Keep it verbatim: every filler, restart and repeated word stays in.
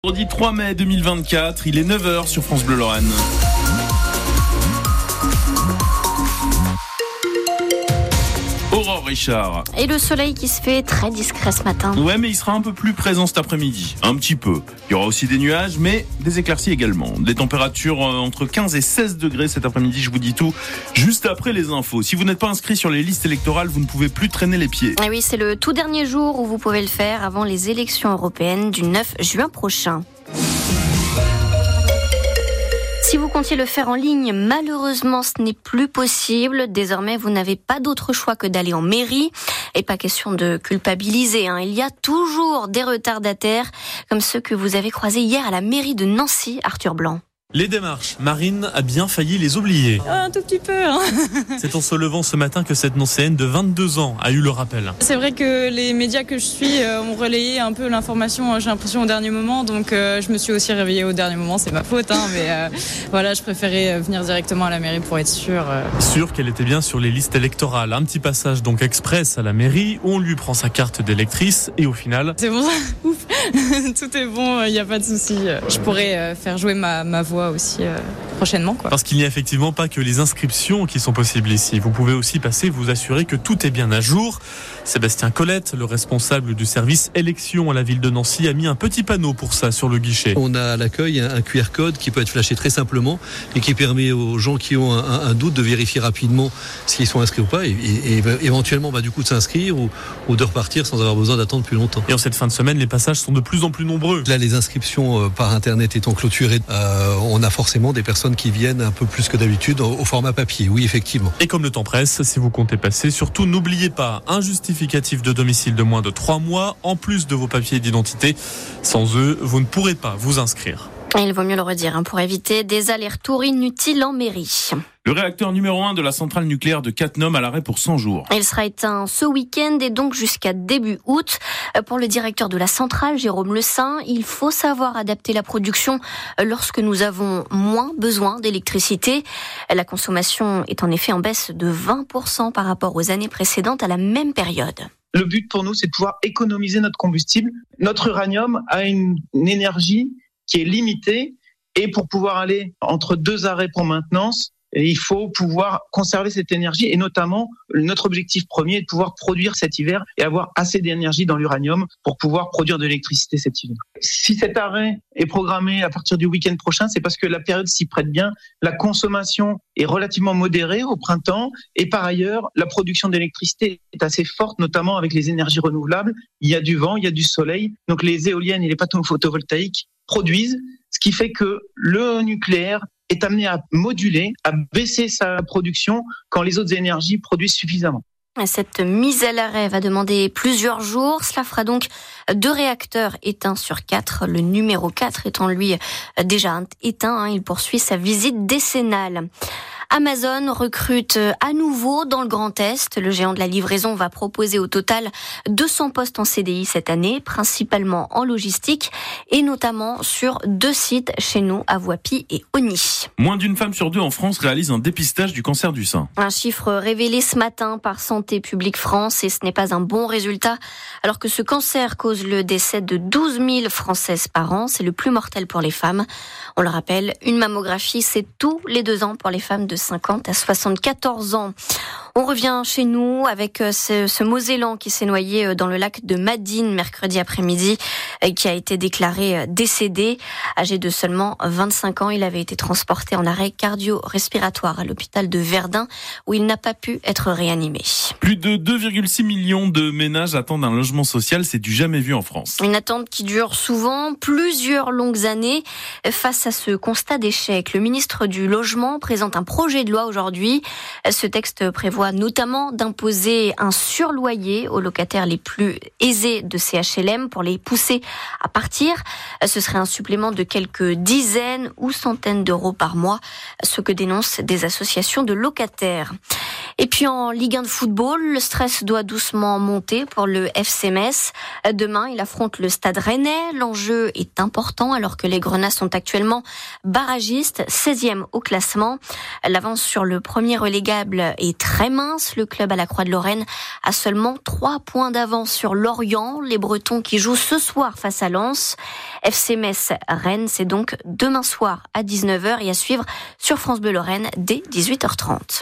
Vendredi trois mai deux mille vingt-quatre, il est neuf heures sur France Bleu Lorraine. Aurore Richard. Et le soleil qui se fait très discret ce matin. Ouais, mais il sera un peu plus présent cet après-midi. Un petit peu. Il y aura aussi des nuages, mais des éclaircies également. Des températures entre quinze et seize degrés cet après-midi, je vous dis tout, juste après les infos. Si vous n'êtes pas inscrit sur les listes électorales, vous ne pouvez plus traîner les pieds. Et oui, c'est le tout dernier jour où vous pouvez le faire avant les élections européennes du neuf juin prochain. Si vous comptiez le faire en ligne, malheureusement, ce n'est plus possible. Désormais, vous n'avez pas d'autre choix que d'aller en mairie. Et pas question de culpabiliser, hein. Il y a toujours des retardataires, comme ceux que vous avez croisés hier à la mairie de Nancy, Arthur Blanc. Les démarches, Marine a bien failli les oublier. Un tout petit peu. Hein. C'est en se levant ce matin que cette Nancéenne de vingt-deux ans a eu le rappel. C'est vrai que les médias que je suis euh, ont relayé un peu l'information, j'ai l'impression, au dernier moment. Donc euh, je me suis aussi réveillée au dernier moment, c'est ma faute. Hein, mais euh, voilà, je préférais venir directement à la mairie pour être sûre. Euh. Sûre qu'elle était bien sur les listes électorales. Un petit passage donc express à la mairie où on lui prend sa carte d'électrice et au final... C'est bon, ouf, tout est bon, il n'y a pas de souci. Je pourrais euh, faire jouer ma, ma voix aussi euh, prochainement, quoi. Parce qu'il n'y a effectivement pas que les inscriptions qui sont possibles ici. Vous pouvez aussi passer, vous assurer que tout est bien à jour. Sébastien Colette, le responsable du service élection à la ville de Nancy, a mis un petit panneau pour ça sur le guichet. On a à l'accueil un Q R code qui peut être flashé très simplement et qui permet aux gens qui ont un, un doute de vérifier rapidement s'ils sont inscrits ou pas et, et, et éventuellement bah, du coup de s'inscrire ou, ou de repartir sans avoir besoin d'attendre plus longtemps. Et en cette fin de semaine, les passages sont de plus en plus nombreux. Là, les inscriptions euh, par internet étant clôturées, euh, on a forcément des personnes qui viennent un peu plus que d'habitude au, au format papier, oui effectivement. Et comme le temps presse, si vous comptez passer, surtout n'oubliez pas un justificatif de domicile de moins de trois mois, en plus de vos papiers d'identité. Sans eux, vous ne pourrez pas vous inscrire. Et il vaut mieux le redire hein, pour éviter des allers-retours inutiles en mairie. Le réacteur numéro un de la centrale nucléaire de Cattenom à l'arrêt pour cent jours. Il sera éteint ce week-end et donc jusqu'à début août. Pour le directeur de la centrale, Jérôme Le Saint, il faut savoir adapter la production lorsque nous avons moins besoin d'électricité. La consommation est en effet en baisse de vingt pour cent par rapport aux années précédentes à la même période. Le but pour nous, c'est de pouvoir économiser notre combustible. Notre uranium a une, une énergie qui est limitée et pour pouvoir aller entre deux arrêts pour maintenance, il faut pouvoir conserver cette énergie et notamment notre objectif premier est de pouvoir produire cet hiver et avoir assez d'énergie dans l'uranium pour pouvoir produire de l'électricité cet hiver. Si cet arrêt est programmé à partir du week-end prochain, c'est parce que la période s'y prête bien. La consommation est relativement modérée au printemps et par ailleurs, la production d'électricité est assez forte, notamment avec les énergies renouvelables. Il y a du vent, il y a du soleil, donc les éoliennes et les panneaux photovoltaïques produisent, ce qui fait que le nucléaire est amené à moduler, à baisser sa production quand les autres énergies produisent suffisamment. Cette mise à l'arrêt va demander plusieurs jours. Cela fera donc deux réacteurs éteints sur quatre. Le numéro quatre étant lui déjà éteint, il poursuit sa visite décennale. Amazon recrute à nouveau dans le Grand Est. Le géant de la livraison va proposer au total deux cents postes en C D I cette année, principalement en logistique et notamment sur deux sites chez nous à Voipy et Ogny. Moins d'une femme sur deux en France réalise un dépistage du cancer du sein. Un chiffre révélé ce matin par Santé publique France et ce n'est pas un bon résultat alors que ce cancer cause le décès de douze mille Françaises par an. C'est le plus mortel pour les femmes. On le rappelle, une mammographie, c'est tous les deux ans pour les femmes de cinquante à soixante-quatorze ans. On revient chez nous avec ce, ce Mosellan qui s'est noyé dans le lac de Madine mercredi après-midi et qui a été déclaré décédé. Âgé de seulement vingt-cinq ans, il avait été transporté en arrêt cardio-respiratoire à l'hôpital de Verdun où il n'a pas pu être réanimé. Plus de deux virgule six millions de ménages attendent un logement social, c'est du jamais vu en France. Une attente qui dure souvent plusieurs longues années. Face à ce constat d'échec, le ministre du Logement présente un projet de loi aujourd'hui. Ce texte prévoit notamment d'imposer un surloyer aux locataires les plus aisés de ces H L M pour les pousser à partir. Ce serait un supplément de quelques dizaines ou centaines d'euros par mois, ce que dénoncent des associations de locataires. Et puis en Ligue un de football, le stress doit doucement monter pour le F C Metz. Demain, il affronte le Stade Rennais. L'enjeu est important alors que les Grenats sont actuellement barragistes, seizième au classement. L'avance sur le premier relégable est très mince. Le club à la Croix-de-Lorraine a seulement trois points d'avance sur Lorient. Les Bretons qui jouent ce soir face à Lens. F C Metz Rennes, c'est donc demain soir à dix-neuf heures et à suivre sur France Bleu Lorraine dès dix-huit heures trente.